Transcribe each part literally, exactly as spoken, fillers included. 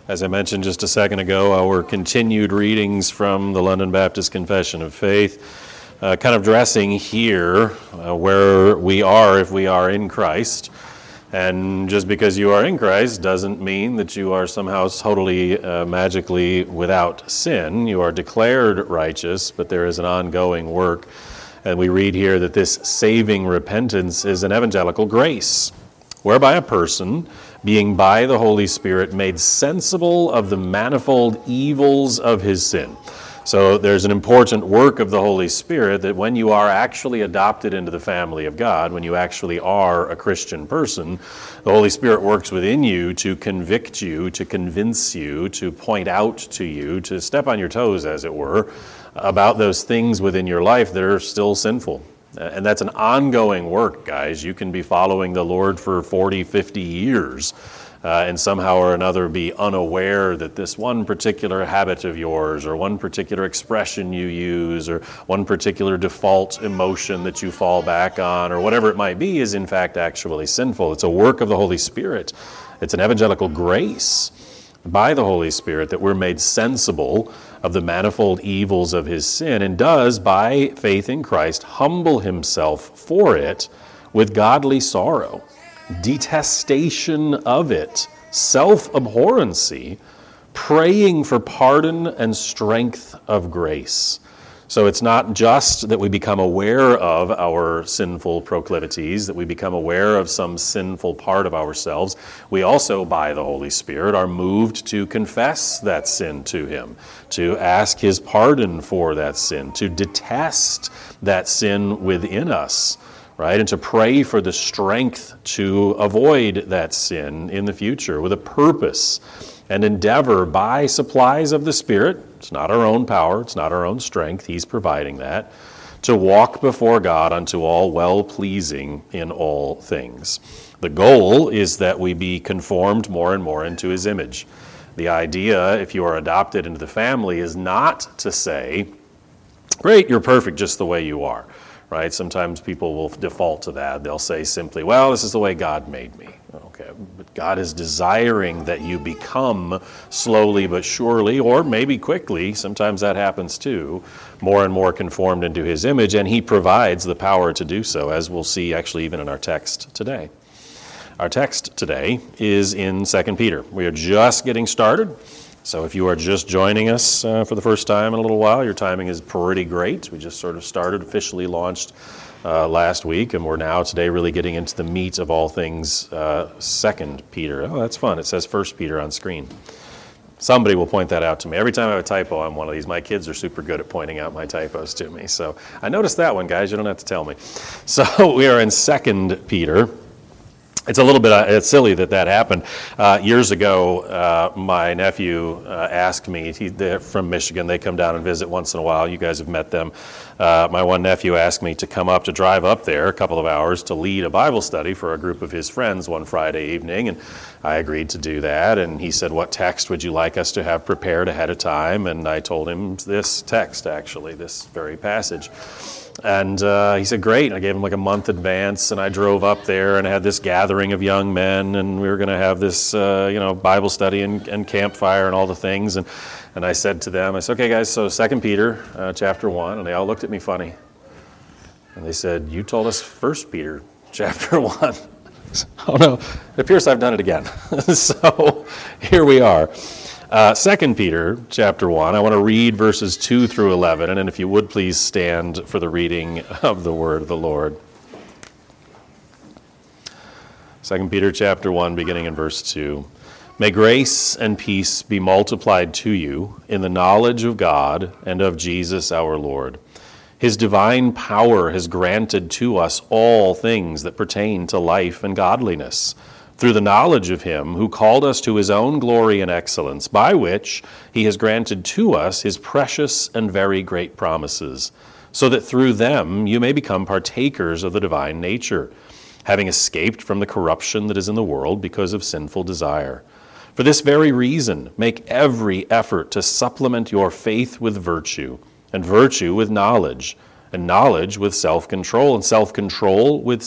As I mentioned just a second ago, our continued readings from the London Baptist Confession of Faith, uh, kind of dressing here uh, where we are if we are in Christ. And just because you are in Christ doesn't mean that you are somehow totally uh, magically without sin. You are declared righteous, but there is an ongoing work. And we read here that this saving repentance is an evangelical grace, whereby a person, being by the Holy Spirit made sensible of the manifold evils of his sin. So there's an important work of the Holy Spirit that when you are actually adopted into the family of God, when you actually are a Christian person, the Holy Spirit works within you to convict you, to convince you, to point out to you, to step on your toes, as it were, about those things within your life that are still sinful. And that's an ongoing work, guys. You can be following the Lord for forty, fifty years uh, and somehow or another be unaware that this one particular habit of yours or one particular expression you use or one particular default emotion that you fall back on or whatever it might be is in fact actually sinful. It's a work of the Holy Spirit. It's an evangelical grace by the Holy Spirit that we're made sensible of the manifold evils of his sin, and does, by faith in Christ, humble himself for it with godly sorrow, detestation of it, self-abhorrency, praying for pardon and strength of grace. So it's not just that we become aware of our sinful proclivities, that we become aware of some sinful part of ourselves. We also, by the Holy Spirit, are moved to confess that sin to him, to ask his pardon for that sin, to detest that sin within us, right? And to pray for the strength to avoid that sin in the future with a purpose and endeavor by supplies of the Spirit. It's not our own power, it's not our own strength, he's providing that, to walk before God unto all well-pleasing in all things. The goal is that we be conformed more and more into his image. The idea, if you are adopted into the family, is not to say, great, you're perfect just the way you are, right? Sometimes people will default to that. They'll say simply, well, this is the way God made me. Okay, but God is desiring that you become slowly but surely, or maybe quickly, sometimes that happens too, more and more conformed into his image, and he provides the power to do so, as we'll see actually even in our text today. Our text today is in Second Peter. We are just getting started, so if you are just joining us uh, for the first time in a little while, your timing is pretty great. We just sort of started, officially launched Uh, last week, and we're now today really getting into the meat of all things uh, Second Peter. Oh, that's fun. It says First Peter on screen. Somebody will point that out to me. Every time I have a typo on one of these, my kids are super good at pointing out my typos to me. So I noticed that one, guys. You don't have to tell me. So we are in Second Peter. It's a little bit uh, it's silly that that happened. Uh, years ago, uh, my nephew uh, asked me, he, they're from Michigan, they come down and visit once in a while. You guys have met them. Uh, my one nephew asked me to come up, to drive up there a couple of hours to lead a Bible study for a group of his friends one Friday evening, and I agreed to do that. And he said, what text would you like us to have prepared ahead of time? And I told him this text, actually, this very passage. And uh, he said, great. And I gave him like a month advance, and I drove up there and had this gathering of young men, and we were going to have this, uh, you know, Bible study and, and campfire and all the things. And, and I said to them, I said, okay, guys, so Second Peter uh, chapter one, and they all looked at me funny. And they said, you told us First Peter chapter one. Oh, no, it appears I've done it again. So here we are. Uh, Second Peter chapter one, I want to read verses two through eleven, and then if you would please stand for the reading of the word of the Lord. Second Peter chapter one, beginning in verse two. May grace and peace be multiplied to you in the knowledge of God and of Jesus our Lord. His divine power has granted to us all things that pertain to life and godliness, through the knowledge of him who called us to his own glory and excellence, by which he has granted to us his precious and very great promises, so that through them you may become partakers of the divine nature, having escaped from the corruption that is in the world because of sinful desire. For this very reason, make every effort to supplement your faith with virtue, and virtue with knowledge, and knowledge with self-control, and self-control with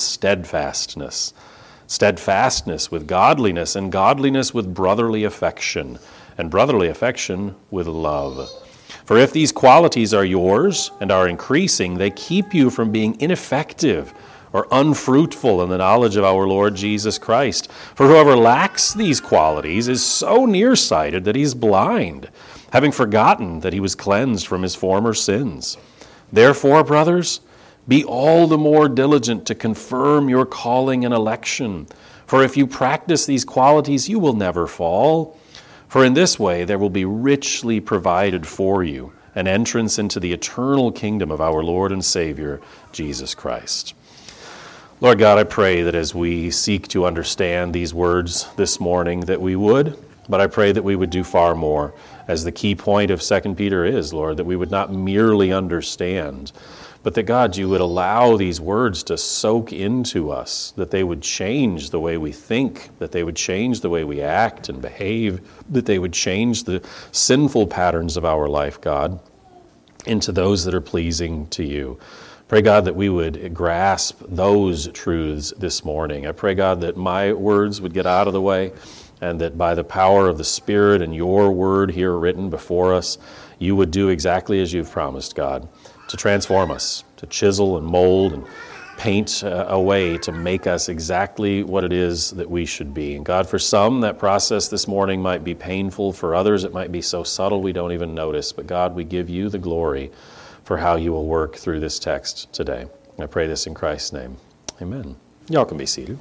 steadfastness. Steadfastness with godliness, and godliness with brotherly affection, and brotherly affection with love. For if these qualities are yours and are increasing, they keep you from being ineffective or unfruitful in the knowledge of our Lord Jesus Christ. For whoever lacks these qualities is so nearsighted that he is blind, having forgotten that he was cleansed from his former sins. Therefore, brothers, be all the more diligent to confirm your calling and election. For if you practice these qualities, you will never fall. For in this way there will be richly provided for you an entrance into the eternal kingdom of our Lord and Savior, Jesus Christ. Lord God, I pray that as we seek to understand these words this morning, that we would, but I pray that we would do far more, as the key point of Second Peter is, Lord, that we would not merely understand, but that, God, you would allow these words to soak into us, that they would change the way we think, that they would change the way we act and behave, that they would change the sinful patterns of our life, God, into those that are pleasing to you. Pray, God, that we would grasp those truths this morning. I pray, God, that my words would get out of the way, and that by the power of the Spirit and your word here written before us, you would do exactly as you've promised, God, to transform us, to chisel and mold and paint uh, a way to make us exactly what it is that we should be. And God, for some, that process this morning might be painful. For others, it might be so subtle we don't even notice. But God, we give you the glory for how you will work through this text today. I pray this in Christ's name. Amen. Y'all can be seated.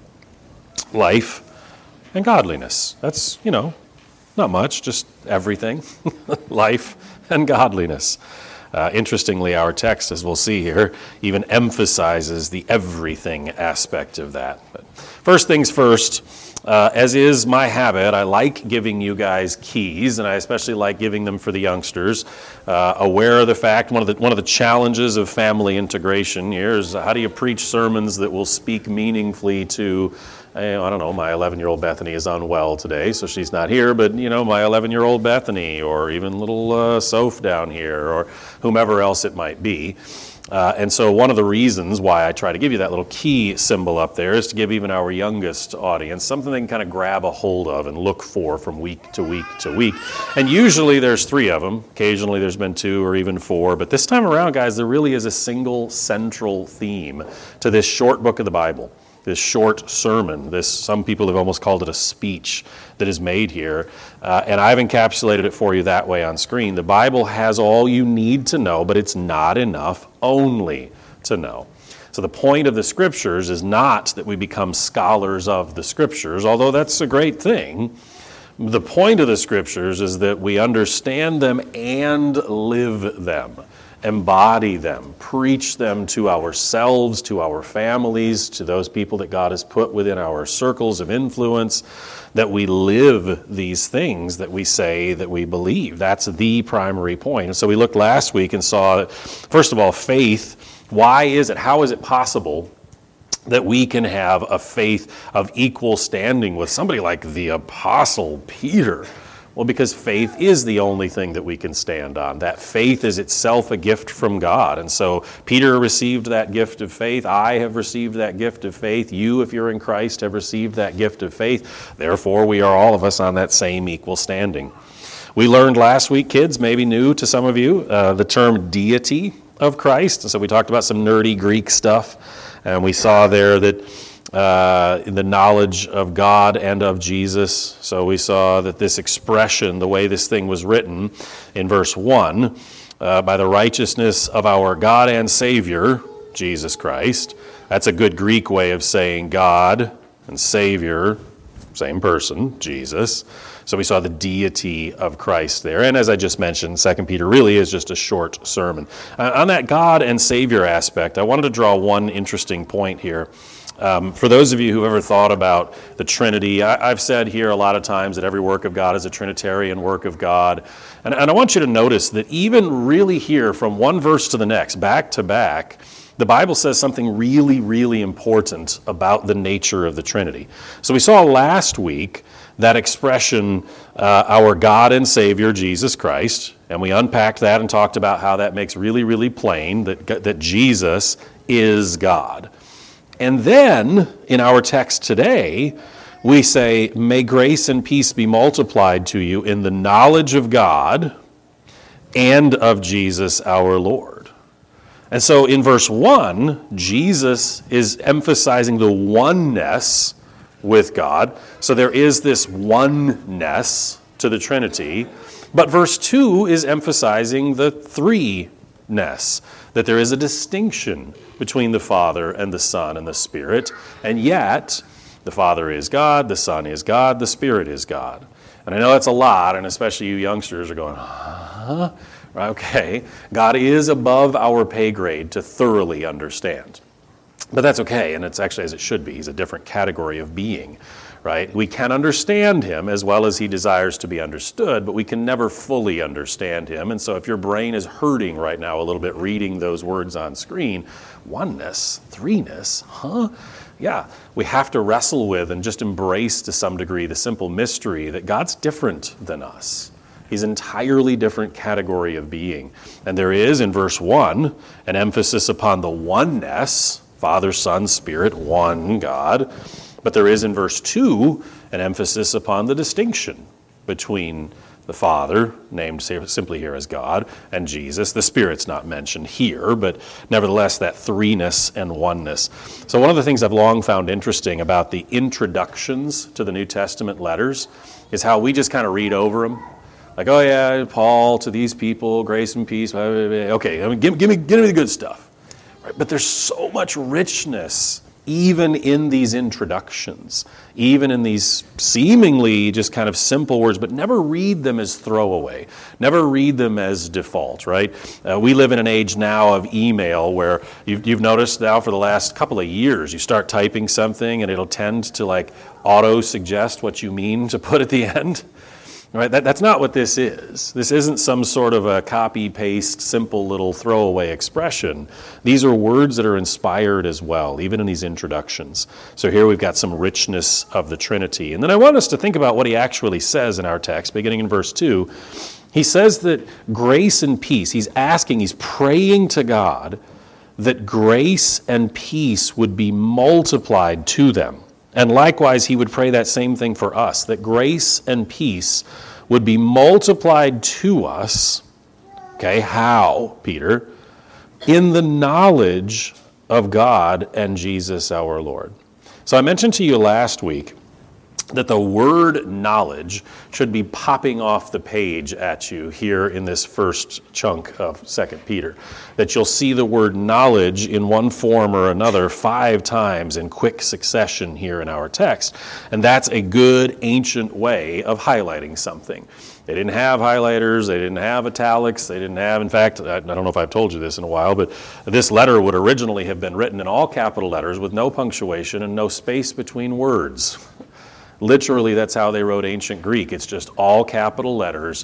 Life and godliness. That's, you know, not much, just everything. Life and godliness. Uh, interestingly, our text, as we'll see here, even emphasizes the everything aspect of that. But first things first, uh, as is my habit, I like giving you guys keys, and I especially like giving them for the youngsters. Uh, aware of the fact, one of the one of the challenges of family integration here is how do you preach sermons that will speak meaningfully to, I don't know, my eleven-year-old Bethany is unwell today, so she's not here, but, you know, my eleven-year-old Bethany, or even little uh, Soph down here, or whomever else it might be. Uh, and so one of the reasons why I try to give you that little key symbol up there is to give even our youngest audience something they can kind of grab a hold of and look for from week to week to week. And usually there's three of them. Occasionally there's been two or even four. But this time around, guys, there really is a single central theme to this short book of the Bible. This short sermon, this, some people have almost called it a speech that is made here, uh, and I've encapsulated it for you that way on screen. The Bible has all you need to know, but it's not enough only to know. So the point of the Scriptures is not that we become scholars of the Scriptures, although that's a great thing. The point of the Scriptures is that we understand them and live them. Embody them, preach them to ourselves, to our families, to those people that God has put within our circles of influence, that we live these things that we say that we believe. That's the primary point. And so we looked last week and saw, first of all, faith. Why is it, how is it possible that we can have a faith of equal standing with somebody like the Apostle Peter? Well, because faith is the only thing that we can stand on. That faith is itself a gift from God. And so Peter received that gift of faith. I have received that gift of faith. You, if you're in Christ, have received that gift of faith. Therefore, we are all of us on that same equal standing. We learned last week, kids, maybe new to some of you, uh, the term deity of Christ. And so we talked about some nerdy Greek stuff. And we saw there that Uh, in the knowledge of God and of Jesus. So we saw that this expression, the way this thing was written in verse one, uh, by the righteousness of our God and Savior, Jesus Christ, that's a good Greek way of saying God and Savior, same person, Jesus. So we saw the deity of Christ there. And as I just mentioned, Second Peter really is just a short sermon. Uh, on that God and Savior aspect, I wanted to draw one interesting point here. Um, for those of you who have ever thought about the Trinity, I, I've said here a lot of times that every work of God is a Trinitarian work of God. And, and I want you to notice that even really here, from one verse to the next, back to back, the Bible says something really, really important about the nature of the Trinity. So we saw last week that expression, uh, our God and Savior, Jesus Christ, and we unpacked that and talked about how that makes really, really plain that, that Jesus is God. And then, in our text today, we say, may grace and peace be multiplied to you in the knowledge of God and of Jesus our Lord. And so in verse one, Jesus is emphasizing the oneness with God. So there is this oneness to the Trinity. But verse two is emphasizing the threeness, that there is a distinction between the Father and the Son and the Spirit, and yet the Father is God, the Son is God, the Spirit is God. And I know that's a lot, and especially you youngsters are going, huh? Okay, God is above our pay grade to thoroughly understand. But that's okay, and it's actually as it should be. He's a different category of being, right? We can understand him as well as he desires to be understood, but we can never fully understand him. And so if your brain is hurting right now a little bit reading those words on screen, oneness, threeness, huh? Yeah, we have to wrestle with and just embrace to some degree the simple mystery that God's different than us. He's an entirely different category of being. And there is, in verse one, an emphasis upon the oneness, Father, Son, Spirit, one God. But there is, in verse two, an emphasis upon the distinction between the Father, named simply here as God, and Jesus. The Spirit's not mentioned here, but nevertheless, that threeness and oneness. So one of the things I've long found interesting about the introductions to the New Testament letters is how we just kind of read over them. Like, oh yeah, Paul to these people, grace and peace. Okay, I mean, give, give me, give me the good stuff. Right? But there's so much richness even in these introductions, even in these seemingly just kind of simple words, but never read them as throwaway. Never read them as default, right? Uh, we live in an age now of email where you've, you've noticed now for the last couple of years, you start typing something and it'll tend to like auto-suggest what you mean to put at the end. Right? That, that's not what this is. This isn't some sort of a copy-paste, simple little throwaway expression. These are words that are inspired as well, even in these introductions. So here we've got some richness of the Trinity. And then I want us to think about what he actually says in our text, beginning in verse two. He says that grace and peace, he's asking, he's praying to God that grace and peace would be multiplied to them. And likewise, he would pray that same thing for us, that grace and peace would be multiplied to us. Okay, how, Peter? In the knowledge of God and Jesus our Lord. So I mentioned to you last week that the word knowledge should be popping off the page at you here in this first chunk of Second Peter. That you'll see the word knowledge in one form or another five times in quick succession here in our text. And that's a good ancient way of highlighting something. They didn't have highlighters, they didn't have italics, they didn't have, in fact, I don't know if I've told you this in a while, but this letter would originally have been written in all capital letters with no punctuation and no space between words. Literally, that's how they wrote ancient Greek. It's just all capital letters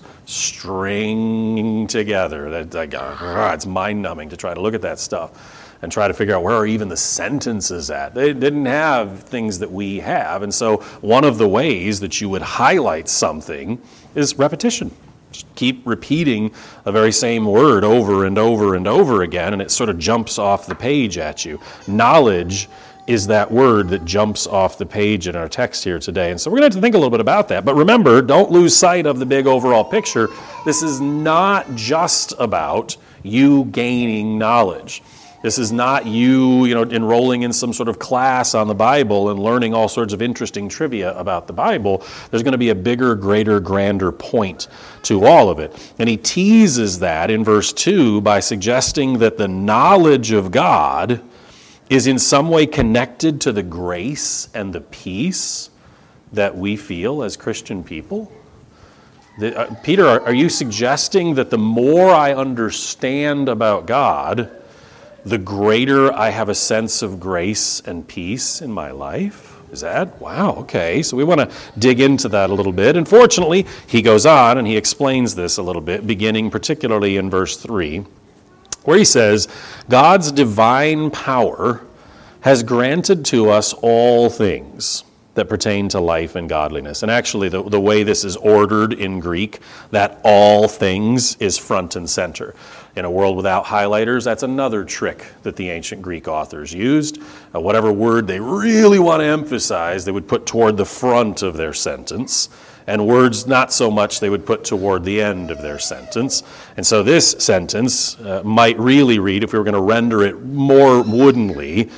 stringing together. That, like, uh, it's mind-numbing to try to look at that stuff and try to figure out where are even the sentences at. They didn't have things that we have. And so one of the ways that you would highlight something is repetition. Just keep repeating the very same word over and over and over again, and it sort of jumps off the page at you. Knowledge is that word that jumps off the page in our text here today. And so we're going to have to think a little bit about that. But remember, don't lose sight of the big overall picture. This is not just about you gaining knowledge. This is not you, you know, enrolling in some sort of class on the Bible and learning all sorts of interesting trivia about the Bible. There's going to be a bigger, greater, grander point to all of it. And he teases that in verse two by suggesting that the knowledge of God is in some way connected to the grace and the peace that we feel as Christian people? The, uh, Peter, are, are you suggesting that the more I understand about God, the greater I have a sense of grace and peace in my life? Is that? Wow, okay. So we want to dig into that a little bit. And fortunately, he goes on and he explains this a little bit, beginning particularly in verse three. Where he says, God's divine power has granted to us all things. that pertain to life and godliness. And actually, the, the way this is ordered in Greek, that all things is front and center. In a world without highlighters, that's another trick that the ancient Greek authors used. Uh, whatever word they really want to emphasize, they would put toward the front of their sentence, and words not so much they would put toward the end of their sentence. And so this sentence uh, might really read, if we were going to render it more woodenly,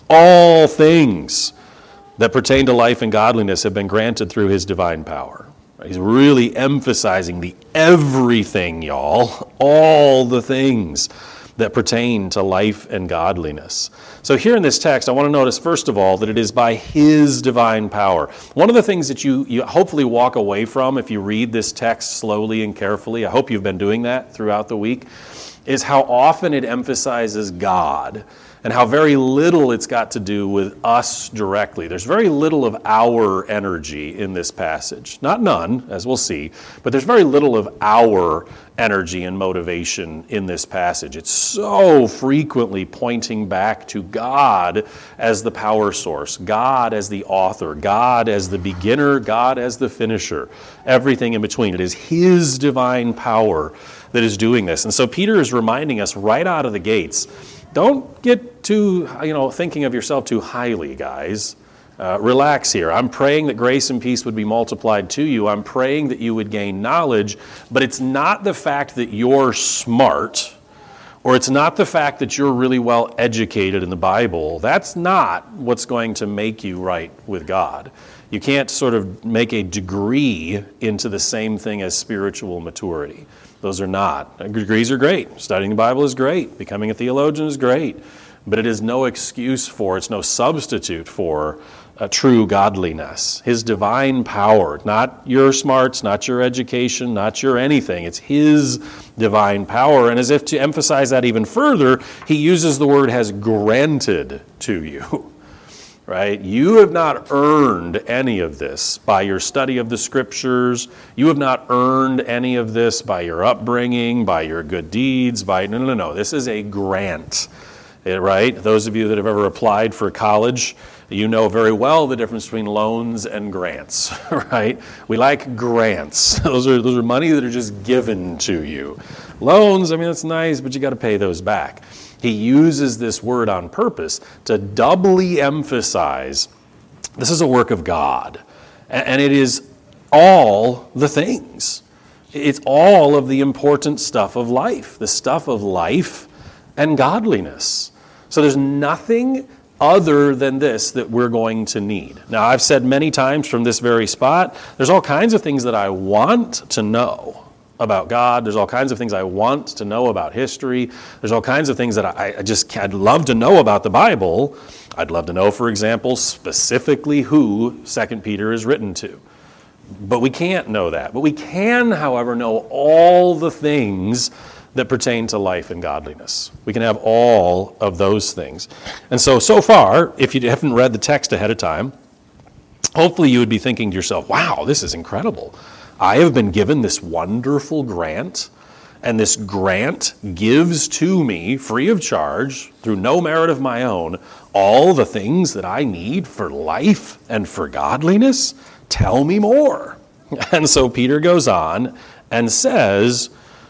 all things that pertain to life and godliness have been granted through his divine power. He's really emphasizing the everything, y'all, all the things that pertain to life and godliness. So here in this text, I want to notice, first of all, that it is by his divine power. One of the things that you, you hopefully walk away from if you read this text slowly and carefully, I hope you've been doing that throughout the week, is how often it emphasizes God and how very little it's got to do with us directly. There's very little of our energy in this passage. Not none, as we'll see, but there's very little of our energy and motivation in this passage. It's so frequently pointing back to God as the power source, God as the author, God as the beginner, God as the finisher, everything in between. It is his divine power that is doing this. And so Peter is reminding us right out of the gates, don't get too, you know, thinking of yourself too highly, guys. Uh, relax here. I'm praying that grace and peace would be multiplied to you. I'm praying that you would gain knowledge, but it's not the fact that you're smart, or it's not the fact that you're really well educated in the Bible. That's not what's going to make you right with God. You can't sort of make a degree into the same thing as spiritual maturity. Those are not. Degrees are great. Studying the Bible is great. Becoming a theologian is great. But it is no excuse for, it's no substitute for a true godliness. His divine power, not your smarts, not your education, not your anything. It's his divine power. And as if to emphasize that even further, he uses the word has granted to you. Right? You have not earned any of this by your study of the scriptures. You have not earned any of this by your upbringing, by your good deeds, by, no, no, no. This is a grant, right? Those of you that have ever applied for college, you know very well the difference between loans and grants, right? We like grants. Those are, those are money that are just given to you. Loans, I mean, that's nice, but you got to pay those back. He uses this word on purpose to doubly emphasize this is a work of God. And it is all the things. It's all of the important stuff of life, the stuff of life and godliness. So there's nothing other than this that we're going to need. Now, I've said many times from this very spot, there's all kinds of things that I want to know about God. There's all kinds of things I want to know about history. There's all kinds of things that I, I just, I'd love to know about the Bible. I'd love to know, for example, specifically who Second Peter is written to. But we can't know that. But we can, however, know all the things that pertain to life and godliness. We can have all of those things. And so, so far, if you haven't read the text ahead of time, hopefully you would be thinking to yourself, wow, this is incredible. I have been given this wonderful grant, and this grant gives to me, free of charge, through no merit of my own, all the things that I need for life and for godliness. Tell me more. And so Peter goes on and says,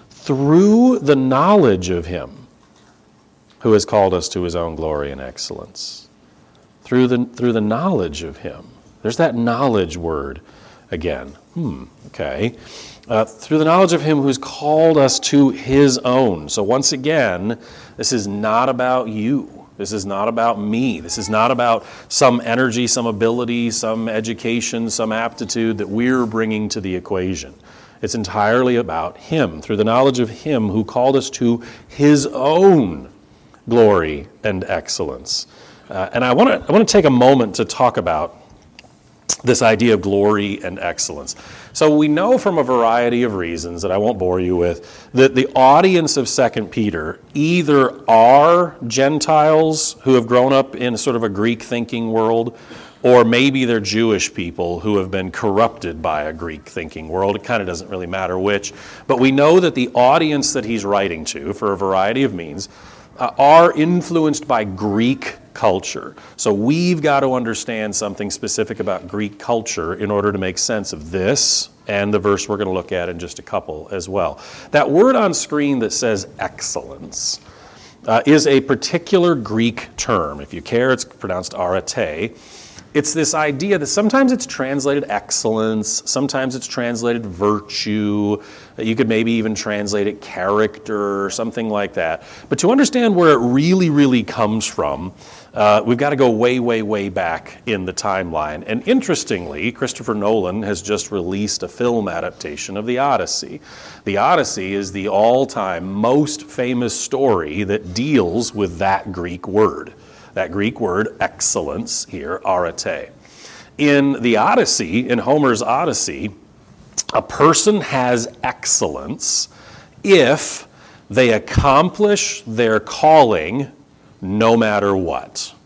through the knowledge of him who has called us to his own glory and excellence. Through the, through the knowledge of him. There's that knowledge word again. Hmm, okay. Uh, through the knowledge of him who's called us to his own. So once again, this is not about you. This is not about me. This is not about some energy, some ability, some education, some aptitude that we're bringing to the equation. It's entirely about him, through the knowledge of him who called us to his own glory and excellence. Uh, and I want to I want to take a moment to talk about this idea of glory and excellence. So we know from a variety of reasons that I won't bore you with that the audience of Second Peter either are Gentiles who have grown up in sort of a Greek thinking world, or maybe they're Jewish people who have been corrupted by a Greek thinking world. It kind of doesn't really matter which. But we know that the audience that he's writing to, for a variety of means, uh, are influenced by Greek culture. So we've got to understand something specific about Greek culture in order to make sense of this and the verse we're going to look at in just a couple as well. That word on screen that says excellence uh, is a particular Greek term. If you care, it's pronounced arete. It's this idea that sometimes it's translated excellence, sometimes it's translated virtue, you could maybe even translate it character or something like that. But to understand where it really, really comes from, uh, we've got to go way, way, way back in the timeline. And interestingly, Christopher Nolan has just released a film adaptation of the Odyssey. The Odyssey is the all-time most famous story that deals with that Greek word. That Greek word, excellence, here, arete. In the Odyssey, in Homer's Odyssey, a person has excellence if they accomplish their calling no matter what.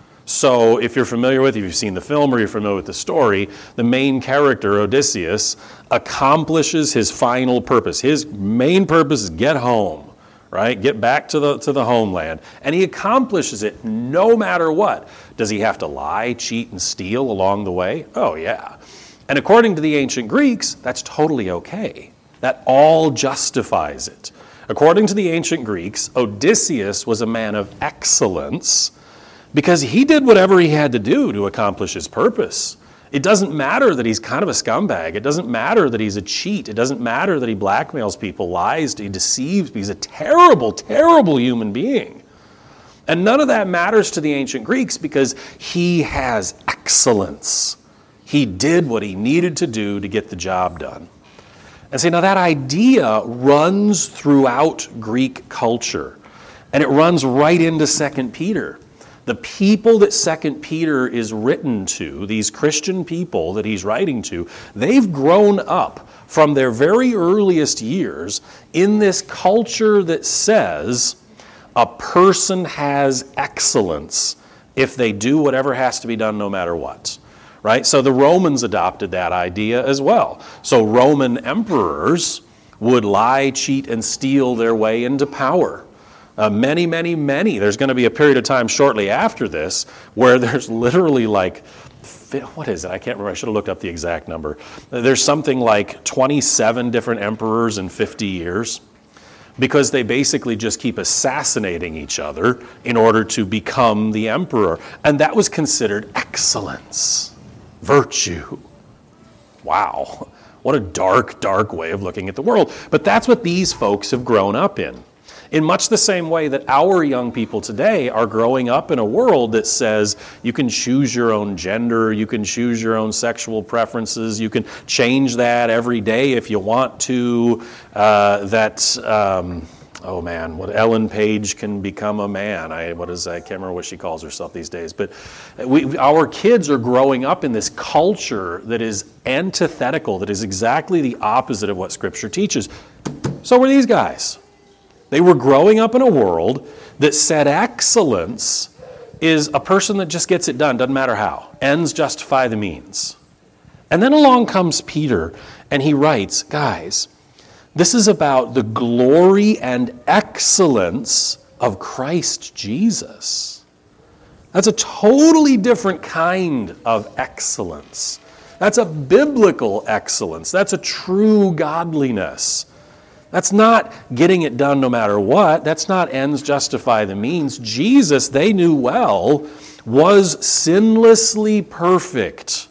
So if you're familiar with, if you've seen the film or you're familiar with the story, the main character, Odysseus, accomplishes his final purpose. His main purpose is get home. Right? Get back to the to the homeland. And he accomplishes it no matter what. Does he have to lie, cheat, and steal along the way? Oh, yeah. And according to the ancient Greeks, that's totally okay. That all justifies it. According to the ancient Greeks, Odysseus was a man of excellence because he did whatever he had to do to accomplish his purpose. It doesn't matter that he's kind of a scumbag. It doesn't matter that he's a cheat. It doesn't matter that he blackmails people, lies, he deceives. He's a terrible, terrible human being. And none of that matters to the ancient Greeks because he has excellence. He did what he needed to do to get the job done. And see, now that idea runs throughout Greek culture. And it runs right into Second Peter. The people that Second Peter is written to, these Christian people that he's writing to, they've grown up from their very earliest years in this culture that says a person has excellence if they do whatever has to be done no matter what. Right? So the Romans adopted that idea as well. So Roman emperors would lie, cheat, and steal their way into power. Uh, many, many, many. There's going to be a period of time shortly after this where there's literally like, what is it? I can't remember. I should have looked up the exact number. There's something like twenty-seven different emperors in fifty years because they basically just keep assassinating each other in order to become the emperor. And that was considered excellence, virtue. Wow. What a dark, dark way of looking at the world. But that's what these folks have grown up in. In much the same way that our young people today are growing up in a world that says you can choose your own gender, you can choose your own sexual preferences, you can change that every day if you want to, uh, that, um, oh man, what Ellen Page can become a man. I what is I can't remember what she calls herself these days. But we, our kids are growing up in this culture that is antithetical, that is exactly the opposite of what Scripture teaches. So were these guys. They were growing up in a world that said excellence is a person that just gets it done, doesn't matter how. Ends justify the means. And then along comes Peter, and he writes, guys, this is about the glory and excellence of Christ Jesus. That's a totally different kind of excellence. That's a biblical excellence. That's a true godliness. That's not getting it done no matter what. That's not ends justify the means. Jesus, they knew well, was sinlessly perfect.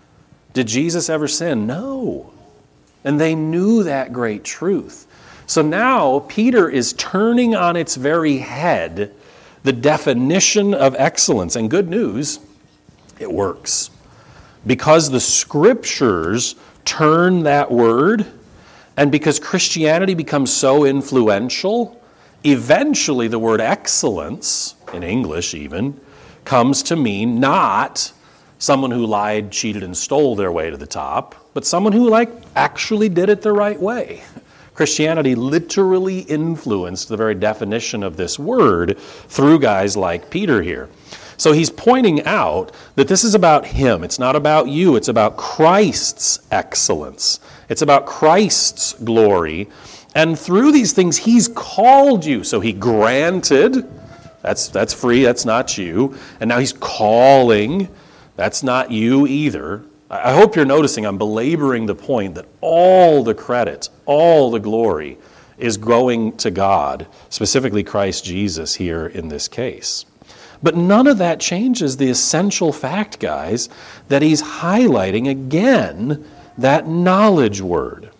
Did Jesus ever sin? No. And they knew that great truth. So now Peter is turning on its very head the definition of excellence. And good news, it works. Because the Scriptures turn that word, and because Christianity becomes so influential, eventually the word excellence, in English even, comes to mean not someone who lied, cheated, and stole their way to the top, but someone who like actually did it the right way. Christianity literally influenced the very definition of this word through guys like Peter here. So he's pointing out that this is about him. It's not about you. It's about Christ's excellence. It's about Christ's glory. And through these things, he's called you. So he granted That's, that's free, that's not you. And now he's calling. That's not you either. I hope you're noticing I'm belaboring the point that all the credit, all the glory is going to God, specifically Christ Jesus here in this case. But none of that changes the essential fact, guys, that he's highlighting again that knowledge word.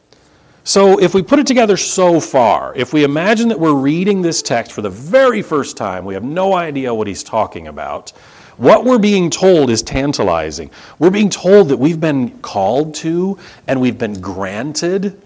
So if we put it together so far, if we imagine that we're reading this text for the very first time, we have no idea what he's talking about, what we're being told is tantalizing. We're being told that we've been called to and we've been granted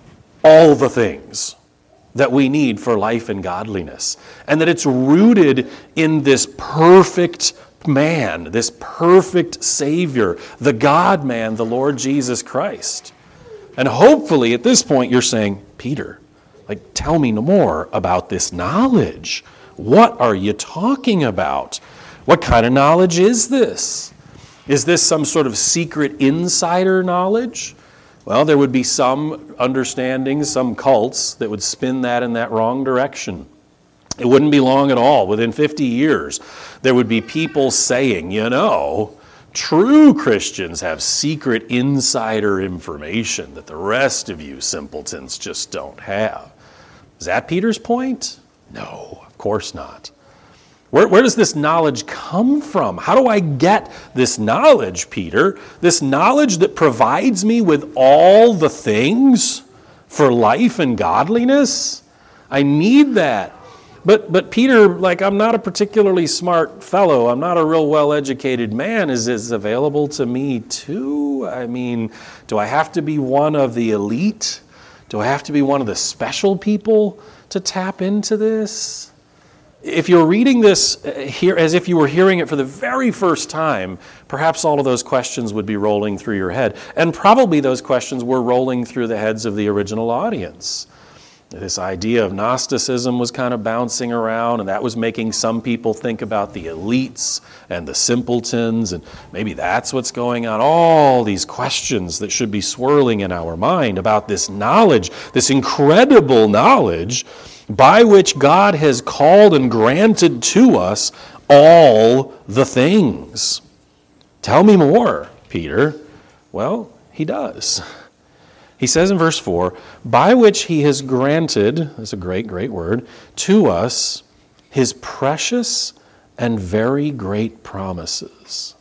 all the things that we need for life and godliness. And that it's rooted in this perfect man, this perfect Savior, the God-man, the Lord Jesus Christ. And hopefully at this point you're saying, Peter, like, tell me no more about this knowledge. What are you talking about? What kind of knowledge is this? Is this some sort of secret insider knowledge? Well, there would be some understandings, some cults that would spin that in that wrong direction. It wouldn't be long at all. Within fifty years, there would be people saying, you know, true Christians have secret insider information that the rest of you simpletons just don't have. Is that Peter's point? No, of course not. Where, where does this knowledge come from? How do I get this knowledge, Peter? This knowledge that provides me with all the things for life and godliness? I need that. But but Peter, like, I'm not a particularly smart fellow. I'm not a real well-educated man. Is this available to me too? I mean, do I have to be one of the elite? Do I have to be one of the special people to tap into this? If you're reading this here as if you were hearing it for the very first time, perhaps all of those questions would be rolling through your head. And probably those questions were rolling through the heads of the original audience. This idea of Gnosticism was kind of bouncing around, and that was making some people think about the elites and the simpletons, and maybe that's what's going on. All these questions that should be swirling in our mind about this knowledge, this incredible knowledge by which God has called and granted to us all the things. Tell me more, Peter. Well, he does. He says in verse four, by which he has granted, that's a great, great word, to us his precious and very great promises.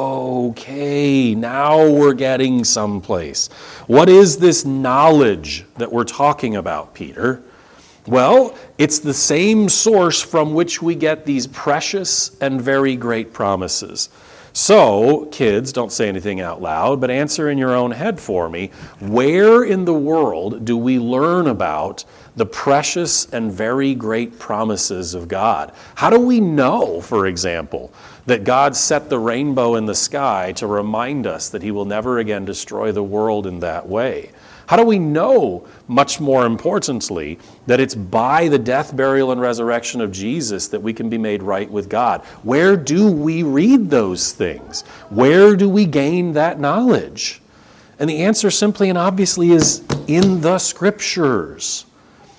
Okay, now we're getting someplace. What is this knowledge that we're talking about, Peter? Well, it's the same source from which we get these precious and very great promises. So, kids, don't say anything out loud, but answer in your own head for me. Where in the world do we learn about the precious and very great promises of God? How do we know, for example, that God set the rainbow in the sky to remind us that he will never again destroy the world in that way? How do we know, much more importantly, that it's by the death, burial, and resurrection of Jesus that we can be made right with God? Where do we read those things? Where do we gain that knowledge? And the answer simply and obviously is in the Scriptures.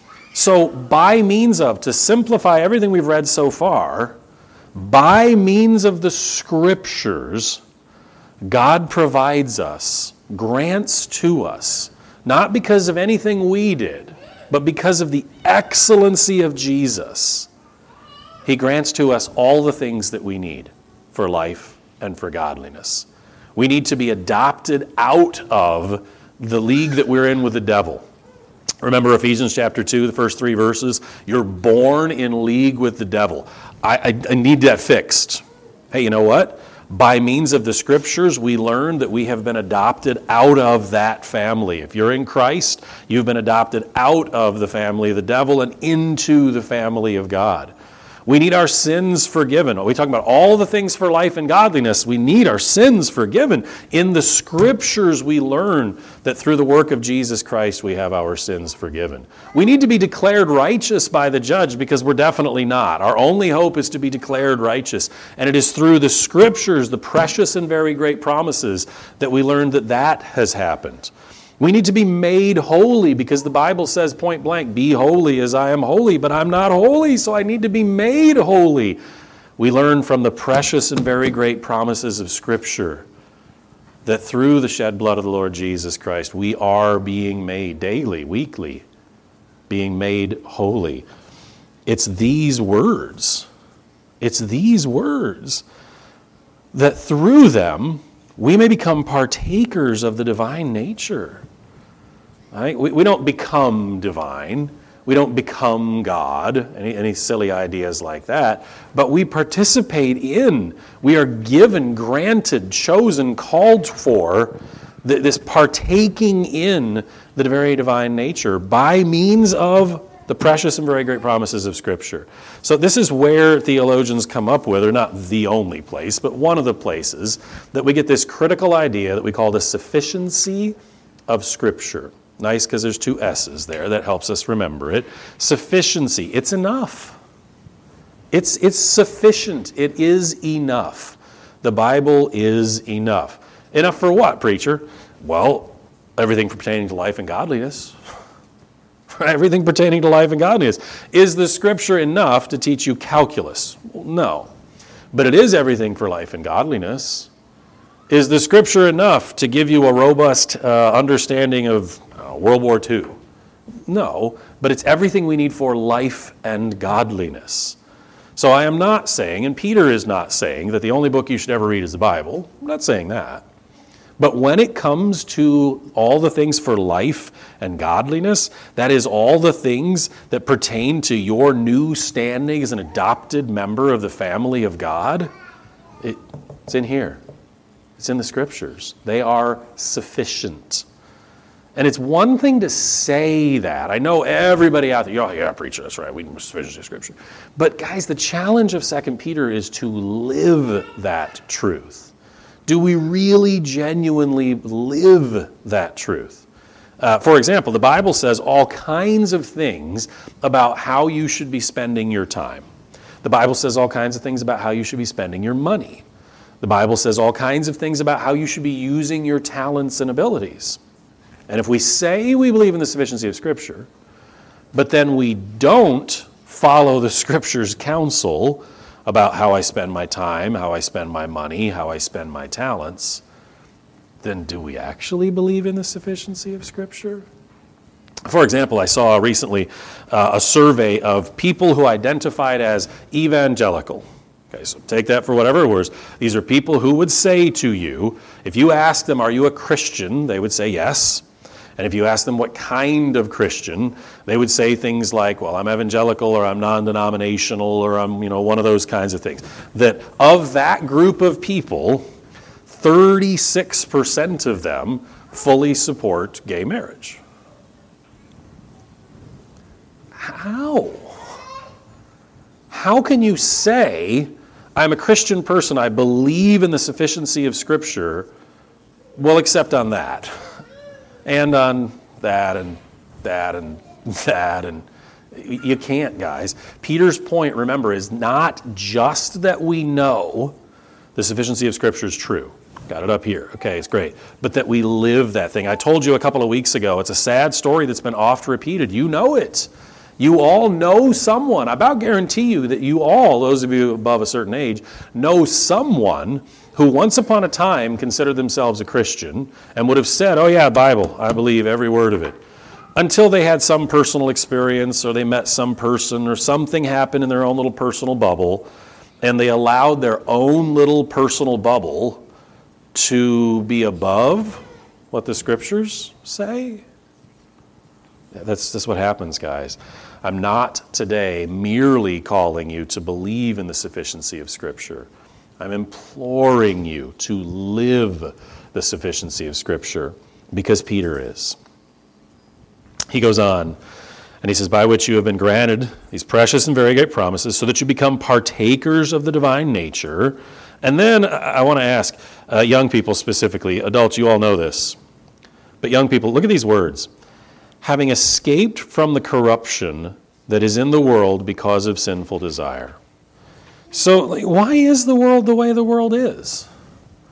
So by means of, to simplify everything we've read so far, by means of the Scriptures, God provides us, grants to us, not because of anything we did, but because of the excellency of Jesus. He grants to us all the things that we need for life and for godliness. We need to be adopted out of the league that we're in with the devil. Remember Ephesians chapter two, the first three verses? You're born in league with the devil. I, I, I need that fixed. Hey, you know what? By means of the Scriptures, we learn that we have been adopted out of that family. If you're in Christ, you've been adopted out of the family of the devil and into the family of God. We need our sins forgiven. We talk about all the things for life and godliness. We need our sins forgiven. In the Scriptures, we learn that through the work of Jesus Christ, we have our sins forgiven. We need to be declared righteous by the judge because we're definitely not. Our only hope is to be declared righteous. And it is through the Scriptures, the precious and very great promises, that we learn that that has happened. We need to be made holy because the Bible says point blank, be holy as I am holy, but I'm not holy, so I need to be made holy. We learn from the precious and very great promises of Scripture that through the shed blood of the Lord Jesus Christ, we are being made daily, weekly, being made holy. It's these words, it's these words that through them we may become partakers of the divine nature. Right? We, we don't become divine. We don't become God, any, any silly ideas like that, but we participate in, we are given, granted, chosen, called for th- this partaking in the very divine nature by means of the precious and very great promises of Scripture. So this is where theologians come up with, or not the only place, but one of the places that we get this critical idea that we call the sufficiency of Scripture. Nice, because there's two S's there. That helps us remember it. Sufficiency. It's enough. It's, it's sufficient. It is enough. The Bible is enough. Enough for what, preacher? Well, everything pertaining to life and godliness. Everything pertaining to life and godliness. Is the Scripture enough to teach you calculus? No. But it is everything for life and godliness. Is the Scripture enough to give you a robust uh, understanding of uh, World War Two? No, but it's everything we need for life and godliness. So I am not saying, and Peter is not saying, that the only book you should ever read is the Bible. I'm not saying that. But when it comes to all the things for life and godliness, that is all the things that pertain to your new standing as an adopted member of the family of God, it, it's in here. It's in the Scriptures. They are sufficient. And it's one thing to say that. I know everybody out there, oh yeah, preacher, that's right, we need sufficiency of Scripture. But guys, the challenge of Second Peter is to live that truth. Do we really genuinely live that truth? Uh, for example, the Bible says all kinds of things about how you should be spending your time. The Bible says all kinds of things about how you should be spending your money. The Bible says all kinds of things about how you should be using your talents and abilities. And if we say we believe in the sufficiency of Scripture, but then we don't follow the Scripture's counsel about how I spend my time, how I spend my money, how I spend my talents, then do we actually believe in the sufficiency of Scripture? For example, I saw recently uh, a survey of people who identified as evangelical. Okay, so take that for whatever it was. These are people who would say to you, if you ask them, are you a Christian? They would say yes. And if you ask them what kind of Christian, they would say things like, well, I'm evangelical, or I'm non-denominational, or I'm, you know, one of those kinds of things. That of that group of people, thirty-six percent of them fully support gay marriage. How? How can you say, I'm a Christian person, I believe in the sufficiency of Scripture, well, except on that, and on that, and that, and that, and you can't, guys. Peter's point, remember, is not just that we know the sufficiency of Scripture is true. Got it up here. Okay, it's great. But that we live that thing. I told you a couple of weeks ago, it's a sad story that's been oft repeated. You know it. You all know someone. I about guarantee you that you all, those of you above a certain age, know someone who once upon a time considered themselves a Christian and would have said, oh yeah, Bible, I believe every word of it. Until they had some personal experience, or they met some person, or something happened in their own little personal bubble, and they allowed their own little personal bubble to be above what the Scriptures say. Yeah, that's, that's what happens, guys. I'm not today merely calling you to believe in the sufficiency of Scripture. I'm imploring you to live the sufficiency of Scripture, because Peter is. He goes on, and he says, by which you have been granted these precious and very great promises, so that you become partakers of the divine nature. And then I want to ask uh, young people specifically, adults, you all know this, but young people, look at these words. Having escaped from the corruption that is in the world because of sinful desire. So like, why is the world the way the world is?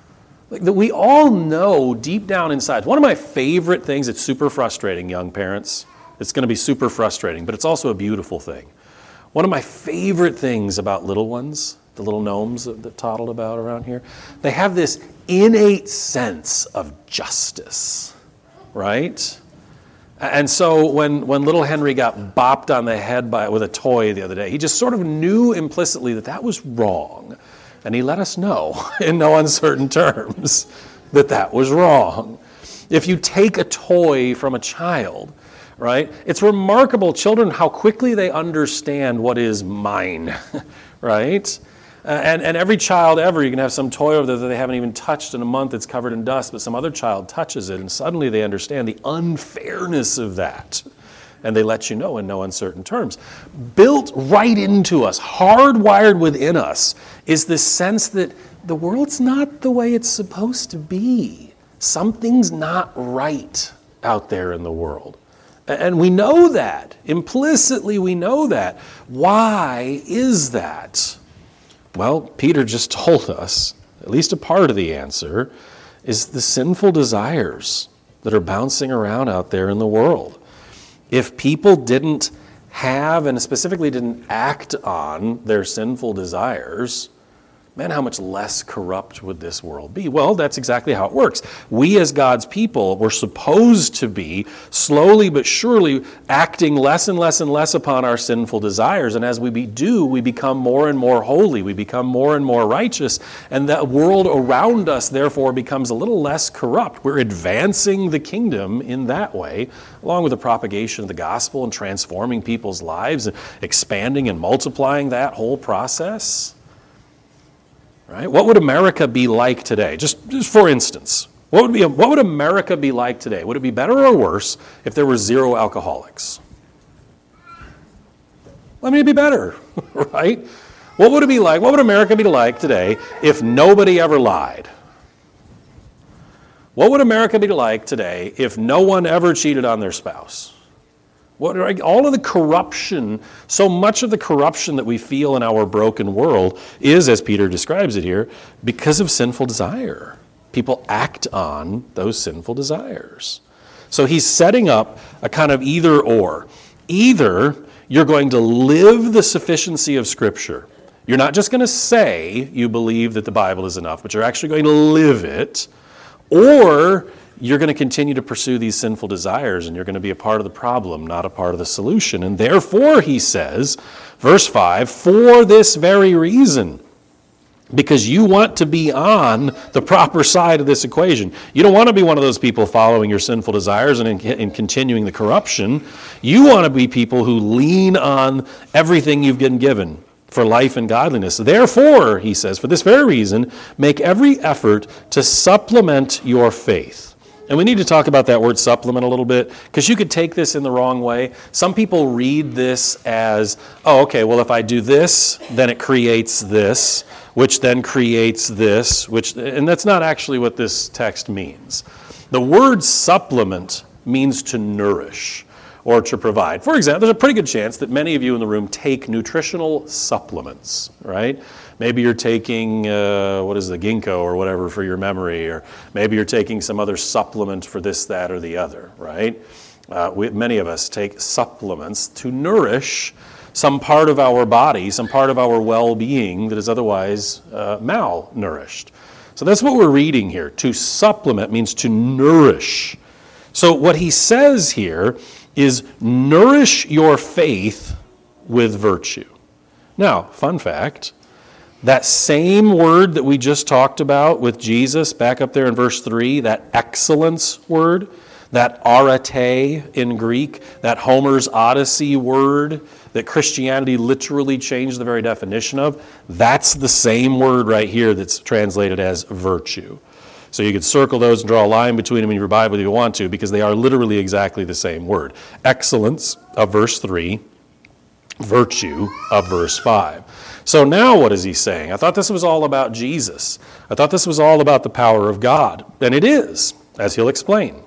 Like, that we all know deep down inside. One of my favorite things, it's super frustrating, young parents. It's going to be super frustrating, but it's also a beautiful thing. One of my favorite things about little ones, the little gnomes that, that toddled about around here, they have this innate sense of justice, right? And so when, when little Henry got bopped on the head by with a toy the other day, he just sort of knew implicitly that that was wrong. And he let us know in no uncertain terms that that was wrong. If you take a toy from a child, right, it's remarkable, children, how quickly they understand what is mine, right? Uh, and, and every child ever, you can have some toy over there that they haven't even touched in a month, it's covered in dust, but some other child touches it, and suddenly they understand the unfairness of that. And they let you know in no uncertain terms. Built right into us, hardwired within us, is this sense that the world's not the way it's supposed to be. Something's not right out there in the world. And we know that. Implicitly, we know that. Why is that? Well, Peter just told us, at least a part of the answer, is the sinful desires that are bouncing around out there in the world. If people didn't have, and specifically didn't act on their sinful desires, man, how much less corrupt would this world be? Well, that's exactly how it works. We as God's people, we're supposed to be slowly but surely acting less and less and less upon our sinful desires. And as we be, do, we become more and more holy. We become more and more righteous. And the world around us, therefore, becomes a little less corrupt. We're advancing the kingdom in that way, along with the propagation of the gospel and transforming people's lives and expanding and multiplying that whole process. Right? What would America be like today? Just, just for instance, what would be what would America be like today? Would it be better or worse if there were zero alcoholics? I mean, it'd be better, right? What would it be like? What would America be like today if nobody ever lied? What would America be like today if no one ever cheated on their spouse? What, all of the corruption, so much of the corruption that we feel in our broken world is, as Peter describes it here, because of sinful desire. People act on those sinful desires. So he's setting up a kind of either or. Either you're going to live the sufficiency of Scripture. You're not just going to say you believe that the Bible is enough, but you're actually going to live it. Or you're going to continue to pursue these sinful desires, and you're going to be a part of the problem, not a part of the solution. And therefore, he says, verse five, for this very reason, because you want to be on the proper side of this equation. You don't want to be one of those people following your sinful desires and, in, and continuing the corruption. You want to be people who lean on everything you've been given for life and godliness. Therefore, he says, for this very reason, make every effort to supplement your faith. And we need to talk about that word supplement a little bit, because you could take this in the wrong way. Some people read this as, oh, okay, well, if I do this, then it creates this, which then creates this, which, and that's not actually what this text means. The word supplement means to nourish or to provide. For example, there's a pretty good chance that many of you in the room take nutritional supplements, right? Maybe you're taking, uh, what is the ginkgo or whatever for your memory, or maybe you're taking some other supplement for this, that, or the other, right? Uh, we, many of us take supplements to nourish some part of our body, some part of our well-being that is otherwise uh, malnourished. So that's what we're reading here. To supplement means to nourish. So what he says here is nourish your faith with virtue. Now, fun fact, that same word that we just talked about with Jesus, back up there in verse three, that excellence word, that arete in Greek, that Homer's Odyssey word that Christianity literally changed the very definition of, that's the same word right here that's translated as virtue. So you could circle those and draw a line between them in your Bible if you want to, because they are literally exactly the same word. Excellence of verse three, virtue of verse five. So now what is he saying? I thought this was all about Jesus. I thought this was all about the power of God. And it is, as he'll explain.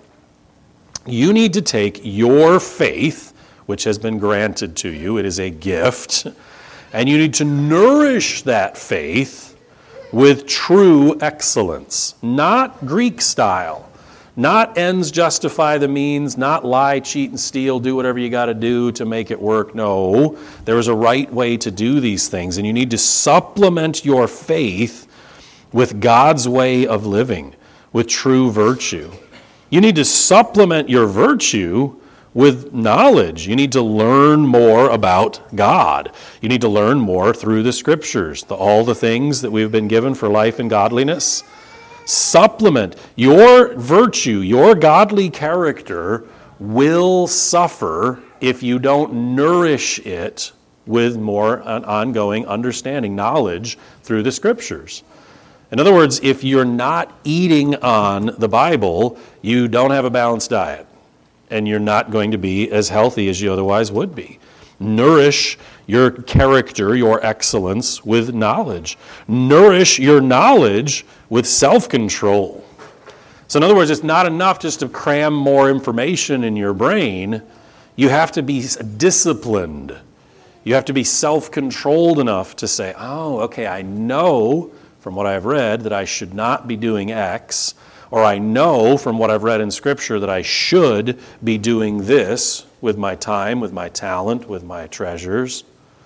You need to take your faith, which has been granted to you, it is a gift, and you need to nourish that faith with true excellence, not Greek style. Not ends justify the means, not lie, cheat, and steal, do whatever you got to do to make it work. No, there is a right way to do these things, and you need to supplement your faith with God's way of living, with true virtue. You need to supplement your virtue with knowledge. You need to learn more about God. You need to learn more through the Scriptures, the, all the things that we've been given for life and godliness. Supplement your virtue, your godly character will suffer if you don't nourish it with more ongoing understanding, knowledge through the Scriptures. In other words, if you're not eating on the Bible, you don't have a balanced diet, and you're not going to be as healthy as you otherwise would be. Nourish your character, your excellence, with knowledge. Nourish your knowledge with self-control. So in other words, it's not enough just to cram more information in your brain. You have to be disciplined. You have to be self-controlled enough to say, oh, okay, I know from what I've read that I should not be doing X, or I know from what I've read in Scripture that I should be doing this with my time, with my talent, with my treasures.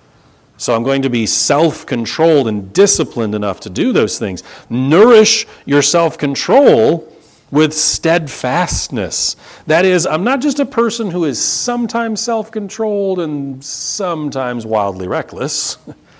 So I'm going to be self-controlled and disciplined enough to do those things. Nourish your self-control with steadfastness. That is, I'm not just a person who is sometimes self-controlled and sometimes wildly reckless.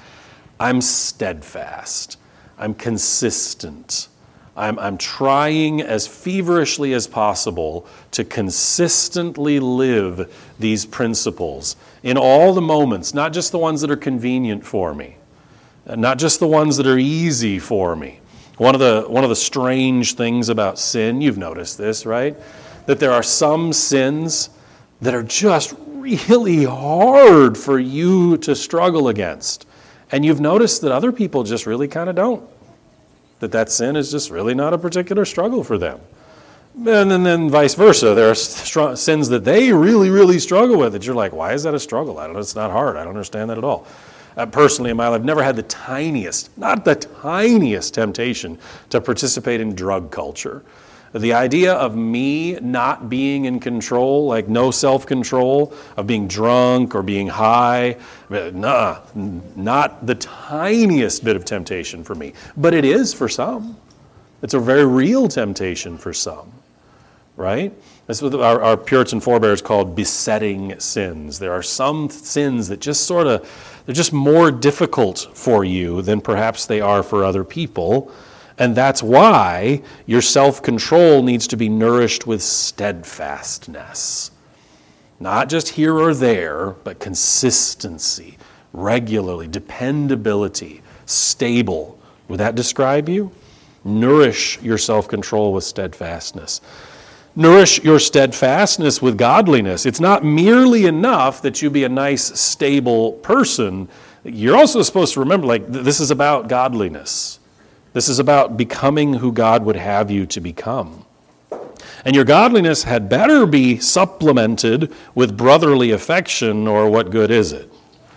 I'm steadfast. I'm consistent. I'm, I'm trying as feverishly as possible to consistently live these principles in all the moments, not just the ones that are convenient for me, not just the ones that are easy for me. One of the, one of the strange things about sin, you've noticed this, right? That there are some sins that are just really hard for you to struggle against. And you've noticed that other people just really kind of don't. That that sin is just really not a particular struggle for them. And then, then vice versa. There are str- sins that they really, really struggle with that you're like, why is that a struggle? I don't know, it's not hard. I don't understand that at all. Uh, personally, in my life, I've never had the tiniest, not the tiniest temptation to participate in drug culture. The idea of me not being in control, like no self-control, of being drunk or being high, nah, not the tiniest bit of temptation for me. But it is for some. It's a very real temptation for some, right? That's what our, our Puritan forebears called besetting sins. There are some sins that just sort of, they're just more difficult for you than perhaps they are for other people. And that's why your self-control needs to be nourished with steadfastness. Not just here or there, but consistency, regularly, dependability, stable. Would that describe you? Nourish your self-control with steadfastness. Nourish your steadfastness with godliness. It's not merely enough that you be a nice, stable person. You're also supposed to remember, like, this is about godliness. This is about becoming who God would have you to become. And your godliness had better be supplemented with brotherly affection, or what good is it?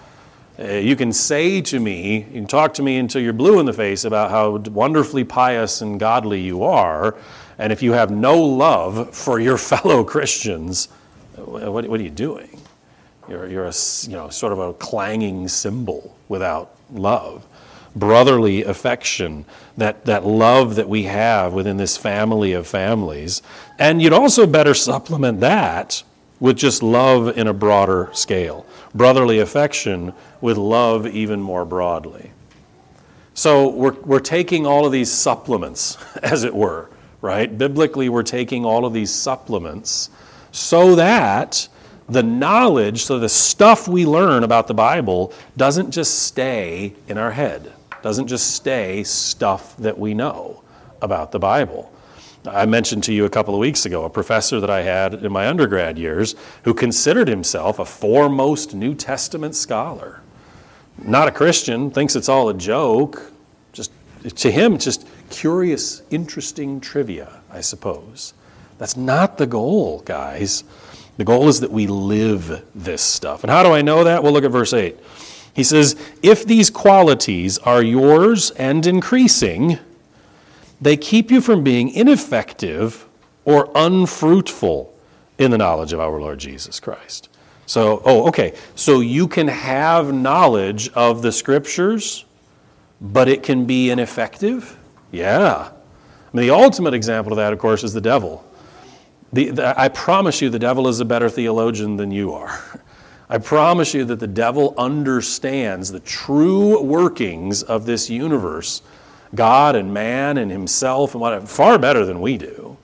Uh, you can say to me, you can talk to me until you're blue in the face about how wonderfully pious and godly you are, and if you have no love for your fellow Christians, what, what are you doing? You're, you're a, you know, sort of a clanging cymbal without love. Brotherly affection, that, that love that we have within this family of families. And you'd also better supplement that with just love in a broader scale. Brotherly affection with love even more broadly. So we're, we're taking all of these supplements, as it were, right? Biblically, we're taking all of these supplements so that the knowledge, so the stuff we learn about the Bible doesn't just stay in our head. Doesn't just stay stuff that we know about the Bible. I mentioned to you a couple of weeks ago a professor that I had in my undergrad years who considered himself a foremost New Testament scholar. Not a Christian, thinks it's all a joke. Just to him, it's just curious, interesting trivia, I suppose. That's not the goal, guys. The goal is that we live this stuff. And how do I know that? Well, look at verse eight. He says, if these qualities are yours and increasing, they keep you from being ineffective or unfruitful in the knowledge of our Lord Jesus Christ. So, oh, okay. So you can have knowledge of the Scriptures, but it can be ineffective? Yeah. I mean, the ultimate example of that, of course, is the devil. The, the, I promise you the devil is a better theologian than you are. I promise you that the devil understands the true workings of this universe, God and man and himself and whatever, far better than we do.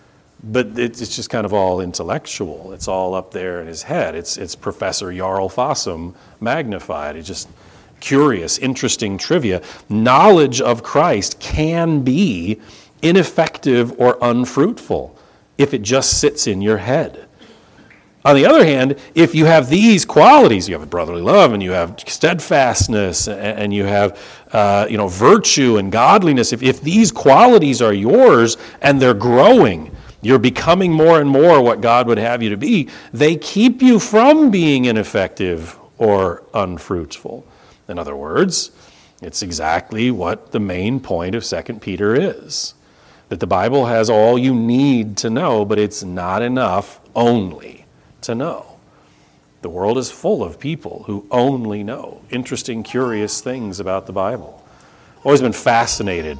But it's just kind of all intellectual. It's all up there in his head. It's it's Professor Jarl Fossum magnified. It's just curious, interesting trivia. Knowledge of Christ can be ineffective or unfruitful if it just sits in your head. On the other hand, if you have these qualities, you have brotherly love, and you have steadfastness, and you have uh, you know virtue and godliness. If if these qualities are yours and they're growing, you're becoming more and more what God would have you to be, they keep you from being ineffective or unfruitful. In other words, it's exactly what the main point of Second Peter is. That the Bible has all you need to know, but it's not enough only to know. The world is full of people who only know interesting, curious things about the Bible. I've always been fascinated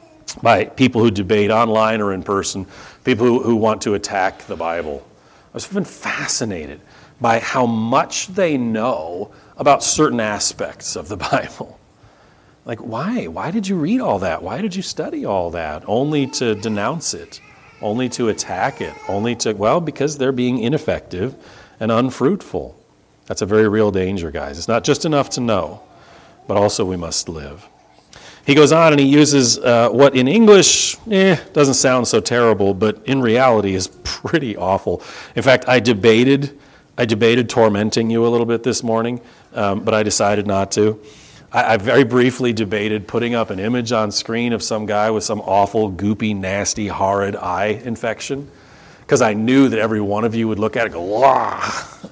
by people who debate online or in person, people who, who want to attack the Bible. I've been fascinated by how much they know about certain aspects of the Bible. Like, why? Why did you read all that? Why did you study all that? Only to denounce it, only to attack it, only to, well, because they're being ineffective and unfruitful. That's a very real danger, guys. It's not just enough to know, but also we must live. He goes on and he uses uh, what in English, eh, doesn't sound so terrible, but in reality is pretty awful. In fact, I debated, I debated tormenting you a little bit this morning, um, but I decided not to. I, I very briefly debated putting up an image on screen of some guy with some awful, goopy, nasty, horrid eye infection, because I knew that every one of you would look at it and go, "Wah!"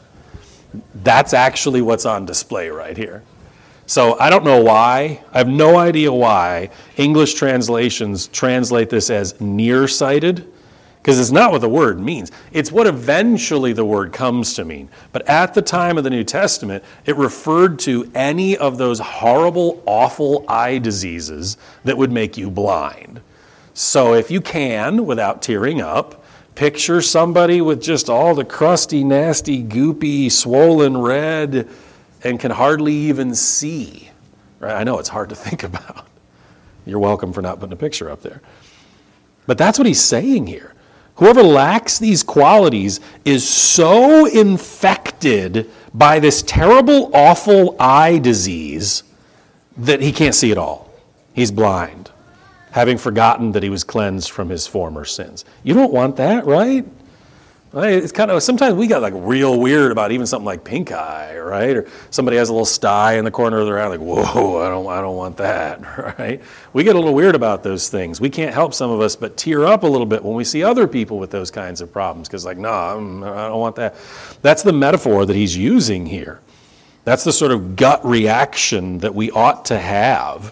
That's actually what's on display right here. So I don't know why, I have no idea why English translations translate this as nearsighted, because it's not what the word means. It's what eventually the word comes to mean. But at the time of the New Testament, it referred to any of those horrible, awful eye diseases that would make you blind. So if you can, without tearing up, picture somebody with just all the crusty, nasty, goopy, swollen red, and can hardly even see. Right? I know it's hard to think about. You're welcome for not putting a picture up there. But that's what he's saying here. Whoever lacks these qualities is so infected by this terrible, awful eye disease that he can't see at all. He's blind, having forgotten that he was cleansed from his former sins. You don't want that, right? It's kind of, sometimes we got like real weird about even something like pink eye, right? Or somebody has a little sty in the corner of their eye, like, whoa, I don't, I don't want that, right? We get a little weird about those things. We can't help some of us but tear up a little bit when we see other people with those kinds of problems, because like, no, nah, I don't want that. That's the metaphor that he's using here. That's the sort of gut reaction that we ought to have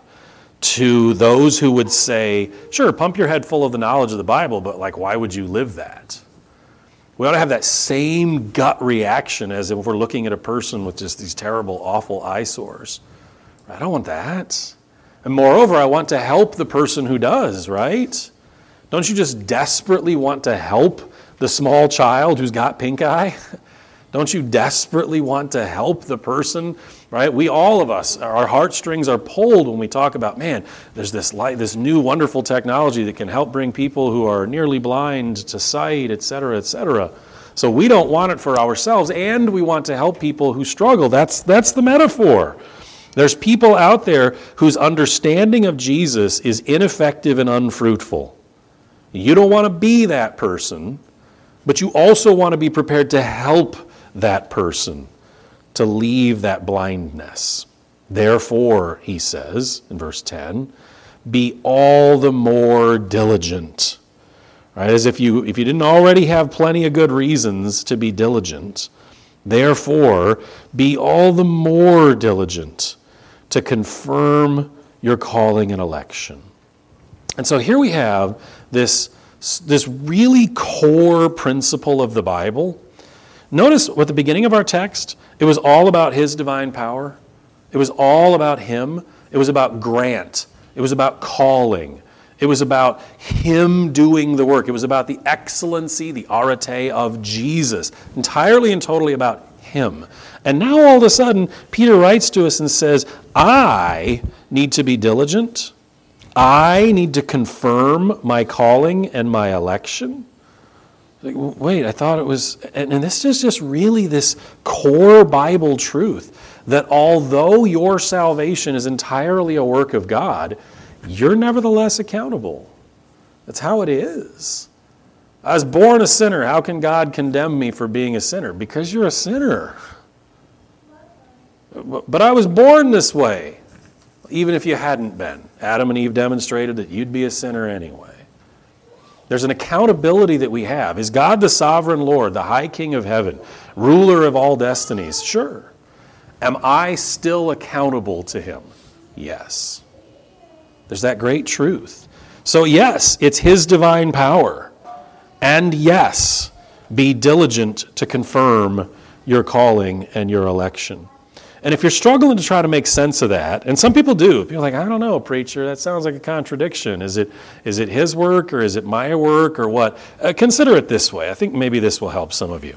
to those who would say, sure, pump your head full of the knowledge of the Bible, but like, why would you live that? We ought to have that same gut reaction as if we're looking at a person with just these terrible, awful eyesores. I don't want that. And moreover, I want to help the person who does, right? Don't you just desperately want to help the small child who's got pink eye? Don't you desperately want to help the person, right? We, all of us, our heartstrings are pulled when we talk about, man, there's this light, this new wonderful technology that can help bring people who are nearly blind to sight, et cetera, et cetera. So we don't want it for ourselves, and we want to help people who struggle. That's, that's the metaphor. There's people out there whose understanding of Jesus is ineffective and unfruitful. You don't want to be that person, but you also want to be prepared to help that person to leave that blindness. Therefore, he says in verse ten, be all the more diligent. Right? As if you if you didn't already have plenty of good reasons to be diligent, Therefore, be all the more diligent to confirm your calling and election. And so here we have this, this really core principle of the Bible. Notice at the beginning of our text, it was all about his divine power. It was all about him. It was about grant. It was about calling. It was about him doing the work. It was about the excellency, the arete of Jesus. Entirely and totally about him. And now all of a sudden, Peter writes to us and says, I need to be diligent. I need to confirm my calling and my election. Like, wait, I thought it was, and, and this is just really this core Bible truth that although your salvation is entirely a work of God, you're nevertheless accountable. That's how it is. I was born a sinner. How can God condemn me for being a sinner? Because you're a sinner. But I was born this way. Even if you hadn't been. Adam and Eve demonstrated that you'd be a sinner anyway. There's an accountability that we have. Is God the sovereign Lord, the high King of heaven, ruler of all destinies? Sure. Am I still accountable to him? Yes. There's that great truth. So yes, it's his divine power. And yes, be diligent to confirm your calling and your election. And if you're struggling to try to make sense of that, and some people do, people are like, I don't know, preacher, that sounds like a contradiction. Is it is it his work or is it my work or what? Uh, consider it this way. I think maybe this will help some of you.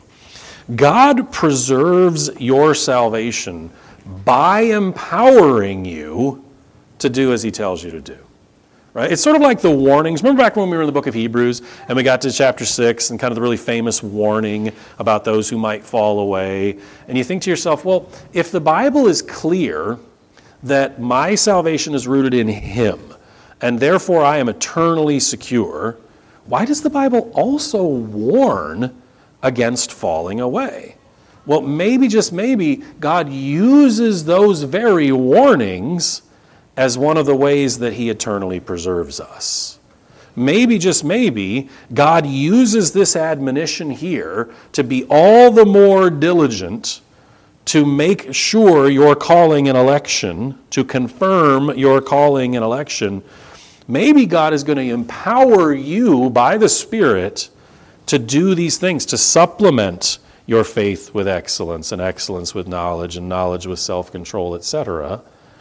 God preserves your salvation by empowering you to do as he tells you to do. Right? It's sort of like the warnings. Remember back when we were in the book of Hebrews and we got to chapter six and kind of the really famous warning about those who might fall away. And you think to yourself, well, if the Bible is clear that my salvation is rooted in him and therefore I am eternally secure, why does the Bible also warn against falling away? Well, maybe, just maybe, God uses those very warnings as one of the ways that he eternally preserves us. Maybe, just maybe, God uses this admonition here to be all the more diligent to make sure your calling and election, to confirm your calling and election. Maybe God is going to empower you by the Spirit to do these things, to supplement your faith with excellence, and excellence with knowledge, and knowledge with self-control, et cetera,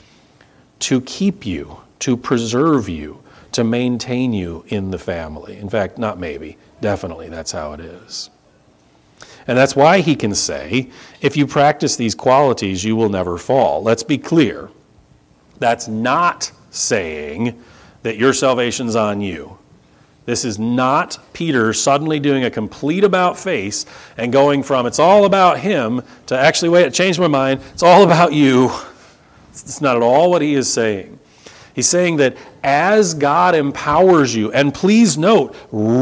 to keep you, to preserve you, to maintain you in the family. In fact, not maybe, definitely that's how it is. And that's why he can say, if you practice these qualities, you will never fall. Let's be clear. That's not saying that your salvation's on you. This is not Peter suddenly doing a complete about face and going from it's all about him to actually, wait, I changed my mind, it's all about you. It's not at all what he is saying. He's saying that as God empowers you, and please note,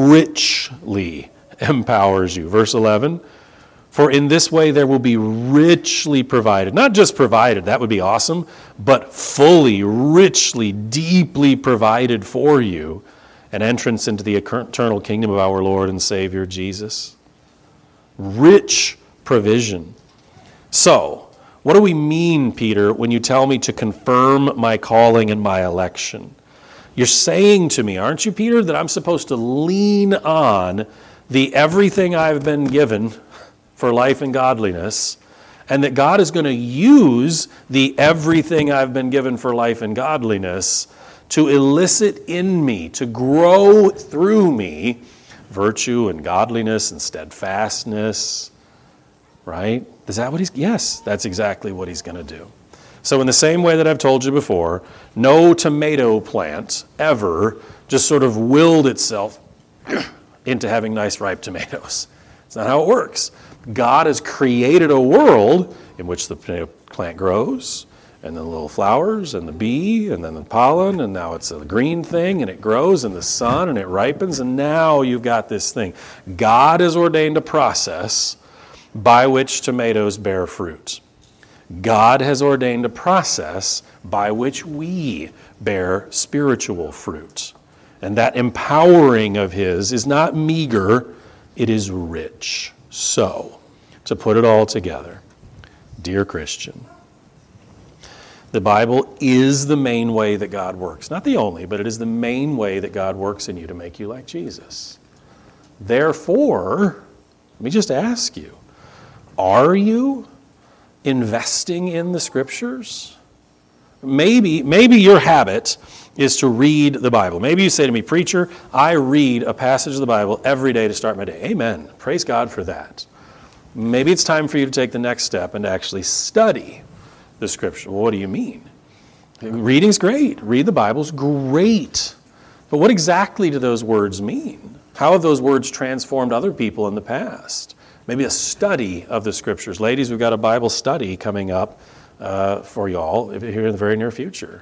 richly empowers you. Verse eleven, for in this way there will be richly provided. Not just provided, that would be awesome, but fully, richly, deeply provided for you an entrance into the eternal kingdom of our Lord and Savior Jesus. Rich provision. So, what do we mean, Peter, when you tell me to confirm my calling and my election? You're saying to me, aren't you, Peter, that I'm supposed to lean on the everything I've been given for life and godliness, and that God is going to use the everything I've been given for life and godliness to elicit in me, to grow through me, virtue and godliness and steadfastness, right? Is that what he's, yes, that's exactly what he's going to do. So in the same way that I've told you before, no tomato plant ever just sort of willed itself into having nice ripe tomatoes. It's not how it works. God has created a world in which the tomato plant grows, and then the little flowers, and the bee, and then the pollen, and now it's a green thing, and it grows in the sun, and it ripens, and now you've got this thing. God has ordained a process by which tomatoes bear fruit. God has ordained a process by which we bear spiritual fruit. And that empowering of his is not meager, it is rich. So, to put it all together. Dear Christian, the Bible is the main way that God works. Not the only, but it is the main way that God works in you to make you like Jesus. Therefore, let me just ask you, are you investing in the Scriptures? Maybe, maybe your habit is to read the Bible. Maybe you say to me, preacher, I read a passage of the Bible every day to start my day. Amen. Praise God for that. Maybe it's time for you to take the next step and to actually study the Scripture. Well, what do you mean? Reading's great. Read the Bible's great. But what exactly do those words mean? How have those words transformed other people in the past? Maybe a study of the Scriptures. Ladies, we've got a Bible study coming up uh, for y'all here in the very near future.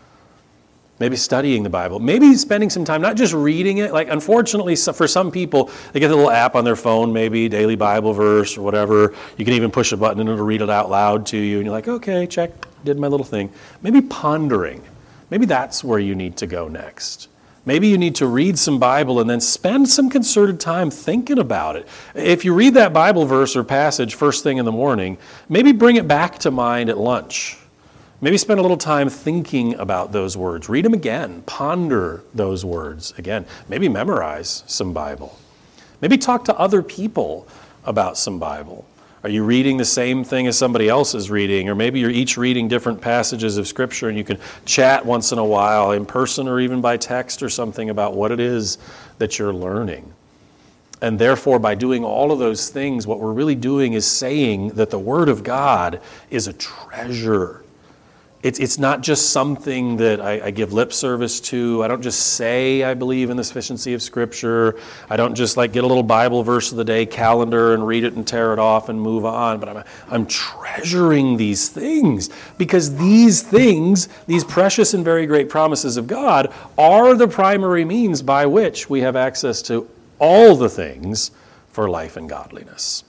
Maybe studying the Bible. Maybe spending some time, not just reading it. Like, unfortunately, for some people, they get a little app on their phone, maybe daily Bible verse or whatever. You can even push a button and it'll read it out loud to you. And you're like, okay, check, did my little thing. Maybe pondering. Maybe that's where you need to go next. Maybe you need to read some Bible and then spend some concerted time thinking about it. If you read that Bible verse or passage first thing in the morning, maybe bring it back to mind at lunch. Maybe spend a little time thinking about those words. Read them again. Ponder those words again. Maybe memorize some Bible. Maybe talk to other people about some Bible. Are you reading the same thing as somebody else is reading? Or maybe you're each reading different passages of Scripture and you can chat once in a while in person or even by text or something about what it is that you're learning. And therefore, by doing all of those things, what we're really doing is saying that the Word of God is a treasure. It's it's not just something that I, I give lip service to. I don't just say I believe in the sufficiency of Scripture. I don't just like get a little Bible verse of the day calendar and read it and tear it off and move on. But I'm I'm treasuring these things because these things, these precious and very great promises of God, are the primary means by which we have access to all the things for life and godliness.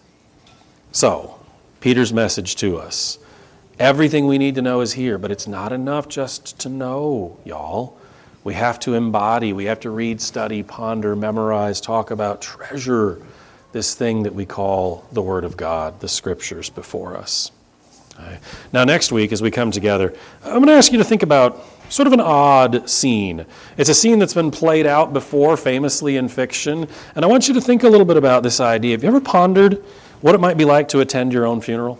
So, Peter's message to us. Everything we need to know is here, but it's not enough just to know, y'all. We have to embody, we have to read, study, ponder, memorize, talk about, treasure this thing that we call the Word of God, the Scriptures before us. Right. Now, next week, as we come together, I'm going to ask you to think about sort of an odd scene. It's a scene that's been played out before, famously in fiction, and I want you to think a little bit about this idea. Have you ever pondered what it might be like to attend your own funeral?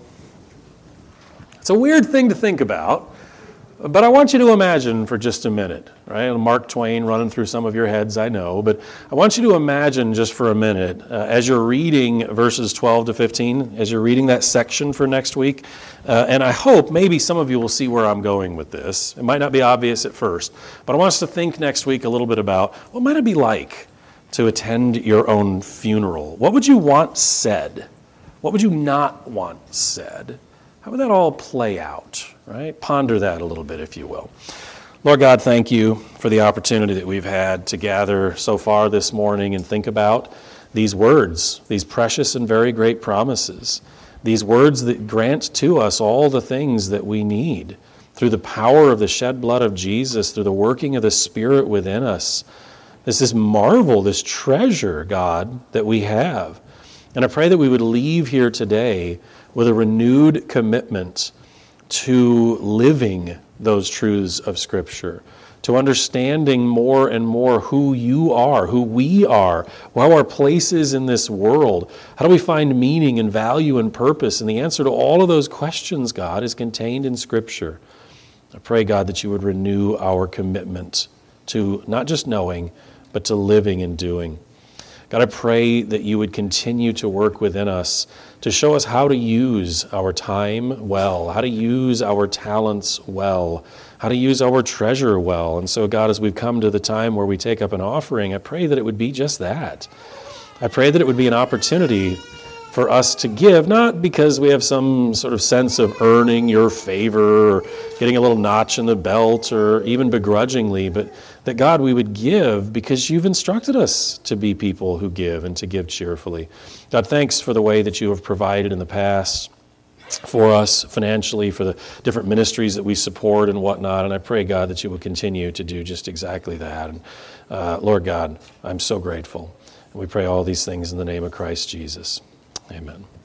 It's a weird thing to think about, but I want you to imagine for just a minute, right? Mark Twain running through some of your heads, I know, but I want you to imagine just for a minute, uh, as you're reading verses twelve to fifteen, as you're reading that section for next week, uh, and I hope maybe some of you will see where I'm going with this. It might not be obvious at first, but I want us to think next week a little bit about what might it be like to attend your own funeral? What would you want said? What would you not want said? How would that all play out, right? Ponder that a little bit, if you will. Lord God, thank you for the opportunity that we've had to gather so far this morning and think about these words, these precious and very great promises, these words that grant to us all the things that we need through the power of the shed blood of Jesus, through the working of the Spirit within us. This this marvel, this treasure, God, that we have. And I pray that we would leave here today with a renewed commitment to living those truths of Scripture, to understanding more and more who you are, who we are, how our place is in this world. How do we find meaning and value and purpose? And the answer to all of those questions, God, is contained in Scripture. I pray, God, that you would renew our commitment to not just knowing, but to living and doing. God, I pray that you would continue to work within us to show us how to use our time well, how to use our talents well, how to use our treasure well. And so, God, as we've come to the time where we take up an offering, I pray that it would be just that. I pray that it would be an opportunity for us to give, not because we have some sort of sense of earning your favor or getting a little notch in the belt or even begrudgingly, but that, God, we would give because you've instructed us to be people who give and to give cheerfully. God, thanks for the way that you have provided in the past for us financially, for the different ministries that we support and whatnot, and I pray, God, that you will continue to do just exactly that. And uh, Lord God, I'm so grateful. And we pray all these things in the name of Christ Jesus. Amen.